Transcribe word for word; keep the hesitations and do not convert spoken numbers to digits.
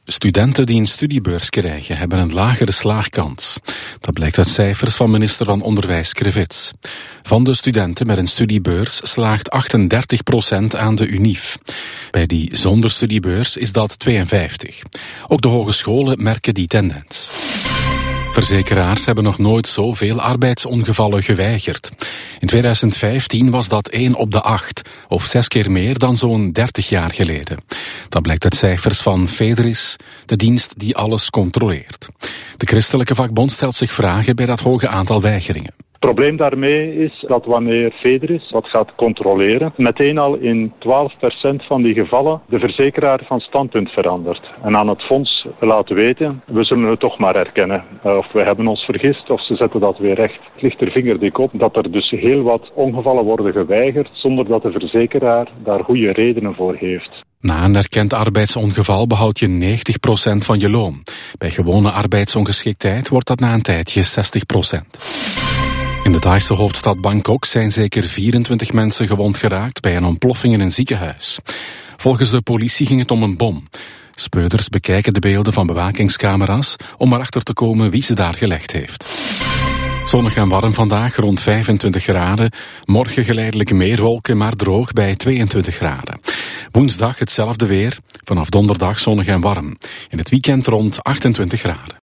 Studenten die een studiebeurs krijgen hebben een lagere slaagkans. Dat blijkt uit cijfers van minister van Onderwijs Krivits. Van de studenten met een studiebeurs slaagt achtendertig procent aan de UNIF. Bij die zonder studiebeurs is dat tweeënvijftig. Ook de hogescholen merken die tendens. Verzekeraars hebben nog nooit zoveel arbeidsongevallen geweigerd. In tweeduizend vijftien was dat één op de acht, of zes keer meer dan zo'n dertig jaar geleden. Dat blijkt uit cijfers van Federis, de dienst die alles controleert. De christelijke vakbond stelt zich vragen bij dat hoge aantal weigeringen. Het probleem daarmee is dat wanneer Federis dat gaat controleren, meteen al in twaalf procent van die gevallen de verzekeraar van standpunt verandert. En aan het fonds laten weten, we zullen het toch maar erkennen. Of we hebben ons vergist, of ze zetten dat weer recht. Het ligt er vingerdik op dat er dus heel wat ongevallen worden geweigerd, zonder dat de verzekeraar daar goede redenen voor heeft. Na een erkend arbeidsongeval behoud je negentig procent van je loon. Bij gewone arbeidsongeschiktheid wordt dat na een tijdje zestig procent. In de Thaise hoofdstad Bangkok zijn zeker vierentwintig mensen gewond geraakt bij een ontploffing in een ziekenhuis. Volgens de politie ging het om een bom. Speurders bekijken de beelden van bewakingscamera's om erachter te komen wie ze daar gelegd heeft. Zonnig en warm vandaag, rond vijfentwintig graden. Morgen geleidelijk meer wolken, maar droog bij tweeëntwintig graden. Woensdag hetzelfde weer. Vanaf donderdag zonnig en warm. In het weekend rond achtentwintig graden.